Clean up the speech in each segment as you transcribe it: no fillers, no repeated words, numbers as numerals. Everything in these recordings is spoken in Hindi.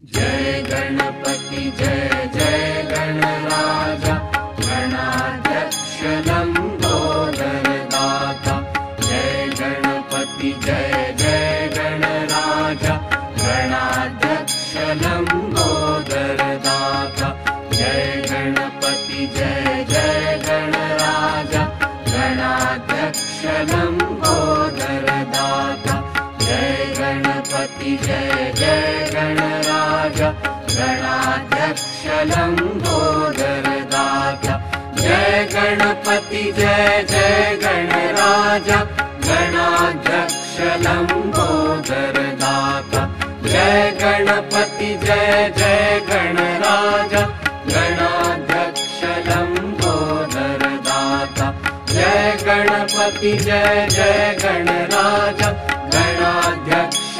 जय गणपति जय जय गणराजा गणाध्यक्ष लंबोदर दाता। जय गणपति जय जय गणराजा गणाध्यक्ष लंबोदर दाता। जय गणपति जय जय गणराजा गणाध्यक्ष लंबोदर दाता। जय गणपति जय जय गणराजा गणाध्यक्ष लंबोदर दाता। जय गणपति जय जय गणराजा गणाध्यक्ष लंबोदर दाता। जय गणपति जय जय गणराजा गणाध्यक्ष लंबोदर दाता। जय गणपति जय जय गणराजा गणाध्यक्ष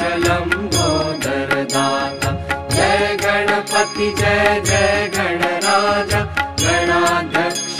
लंबोदर दाता। जय गणपति जय जय गणराजा गणाध्यक्ष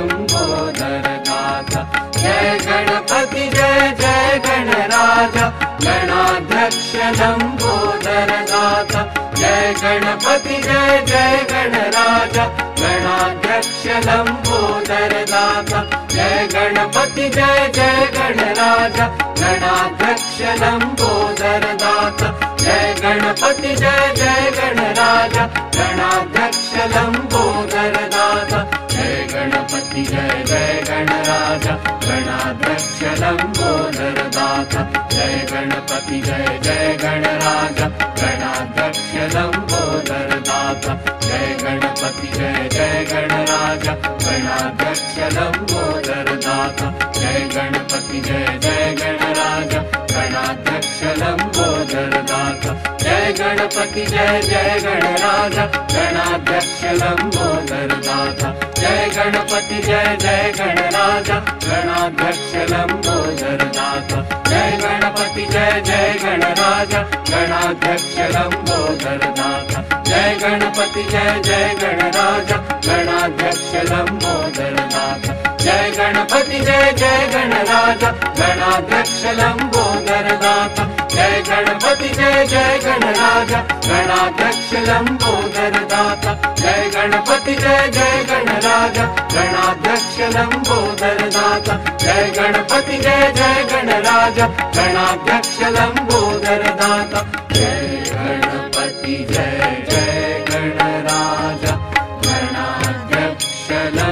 लंबोदर दाता। जय गणपति जय जय गणराजा गणाध्यक्ष लंबोदर दाता। जय गणपति जय जय गणराजा गणाध्यक्ष लंबोदर दाता। जय गणपति जय जय गणराजा गणाध्यक्ष लंबोदर दाता। जय गणपति जय जय गणराजा गणाध्यक्ष लंबोदर दाता। जय गणपति जय जय गणराजा गणाध्यक्ष लंबोदर दाता। जय गणपति जय जय गणराजा गणाध्यक्ष लंबोदर दाता। जय गणपति जय जय गणराजा गणाध्यक्ष लंबोदर दाता। जय गणपति जय जय गणराजा गणाध्यक्ष लंबोदर दाता। जय गणपति जय जय गणराजा गणाध्यक्ष लंबोदर दाता। जय गणपति जय जय गणराजा गणाध्यक्ष लंबोदर दाता। जय गणपति जय जय गणराजा गणाध्यक्ष लंबोदर दाता। जय गणपति जय जय गणराजा गणाध्यक्ष लंबोदर दाता। जय गणपति जय जय गणराजा गणाध्यक्ष लंबोदर दाता। जय गणपति जय जय गणराजा गणाध्यक्ष लंबोदर दाता। जय गणपति जय जय गणराजा गणाध्यक्ष लंबोदर दाता। जय गणपति जय जय गणराजा गणाध्यक्ष लंबोदर दाता। जय गणपति जय जय गणराजा गणाध्यक्ष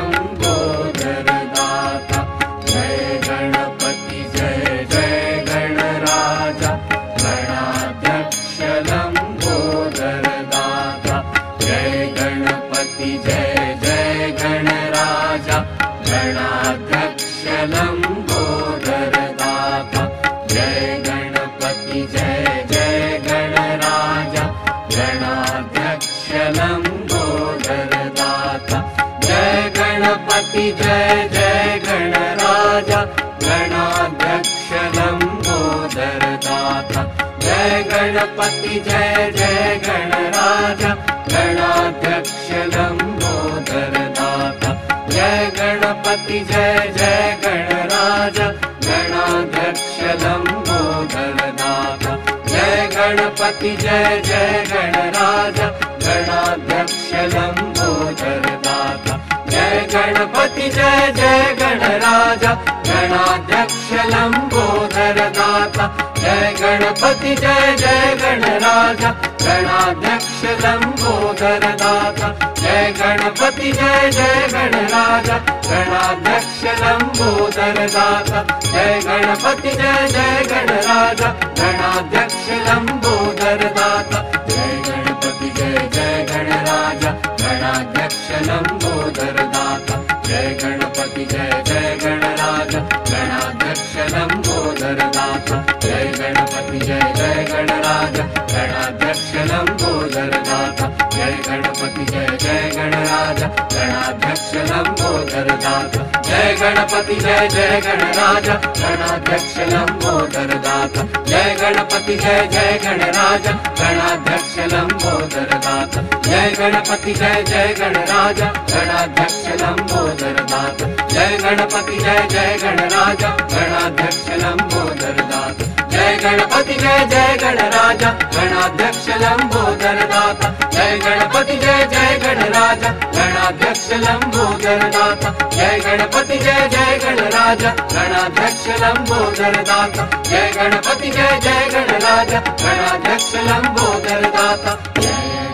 लंबोदर दाता। जय गणपति जय जय गणराजा गणाध्यक्ष लंबोदर दाता। जय गणपति जय जय गणराजा गणाध्यक्ष लंबोदर दाता। जय गणपति जय जय गणराजा गणाध्यक्ष लंबोदर दाता। जय गणपति जय जय गणराजा गणाध्यक्ष लंबोदर दाता। जय गणपति जय जय गणराजा गणाध्यक्ष लंबोदर दाता। जय गणपति जय जय गणराजा गणाध्यक्ष लंबोदर दाता। जय गणपति जय जय गणराजा गणाध्यक्ष लंबोदर दाता। जय गणपति जय जय गणराजा गणाध्यक्ष लंबोदर दाता। जय गणपति जय जय गणराजा गणाध्यक्ष लंबोदर दाता। जय गणपति जय जय गणराजा गणाध्यक्ष लंबोदर दाता। जय गणपति जय जय गणराजा गणाध्यक्ष लंबोदर दाता। जय गणपति जय जय गणराजा गणाध्यक्ष लंबोदर दाता। जय गणपति जय जय गणराजा गणाध्यक्ष लंबोदर दाता। जय गणपति जय जय गणराजा गणाध्यक्ष लंबोदर दाता। जय गणपति जय जय गणराजा गणाध्यक्ष लंबोदर दाता। जय गणपति जय जय गणराजा गणाध्यक्ष लंबोदर दाता। जय गणपति जय जय गणराजा गणाध्यक्ष लंबोदर दाता। जय गणपति जय जय गणराजा गणाध्यक्ष लंबोदर दाता। जय गणपति जय जय गणराजा गणाध्यक्ष लंबोदर दाता। जय गणपति जय गणराजा गणाध्यक्ष लंबोदर दाता जय गणपति जय गणराजा गणाध्यक्ष लंबोदर दाता जय गणपति जय गणराजा गणाध्यक्ष लंबोदर दाता जय गणपति जय गणराजा गणाध्यक्ष लंबोदर दाता जय